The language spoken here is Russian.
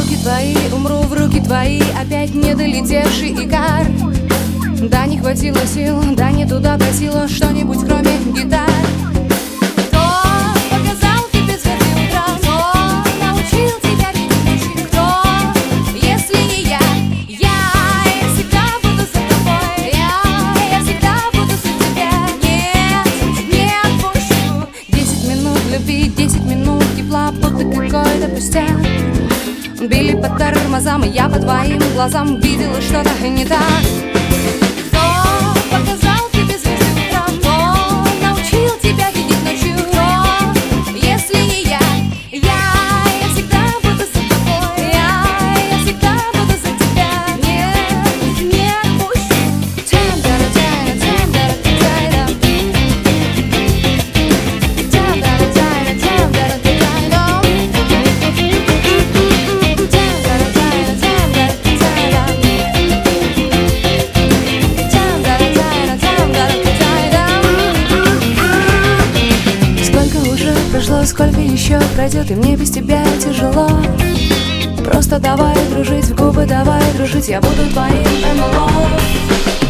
руки твои, умру в руки твои, опять не долетевший икар. Да не хватило сил, да не туда просила что-нибудь кроме гитар. Кто показал тебе звезды утром? Кто научил тебя видеть ночи? Кто, если не я? Я всегда буду за тобой. Я всегда буду за тебя. Нет, не отпущу. 10 минут любви, 10 минут тепла, будто какой-то пустяк. Били по тормозам, и я по твоим глазам видела что-то не так. Кто показал тебе звезды утром? Кто научил тебя видеть ночью? Кто, если не я? Я всегда буду за тобой. Я всегда буду за тебя. Нет, не отпущу. Сколько еще пройдет, и мне без тебя тяжело. Просто давай дружить, в губы давай дружить, я буду твоим НЛО.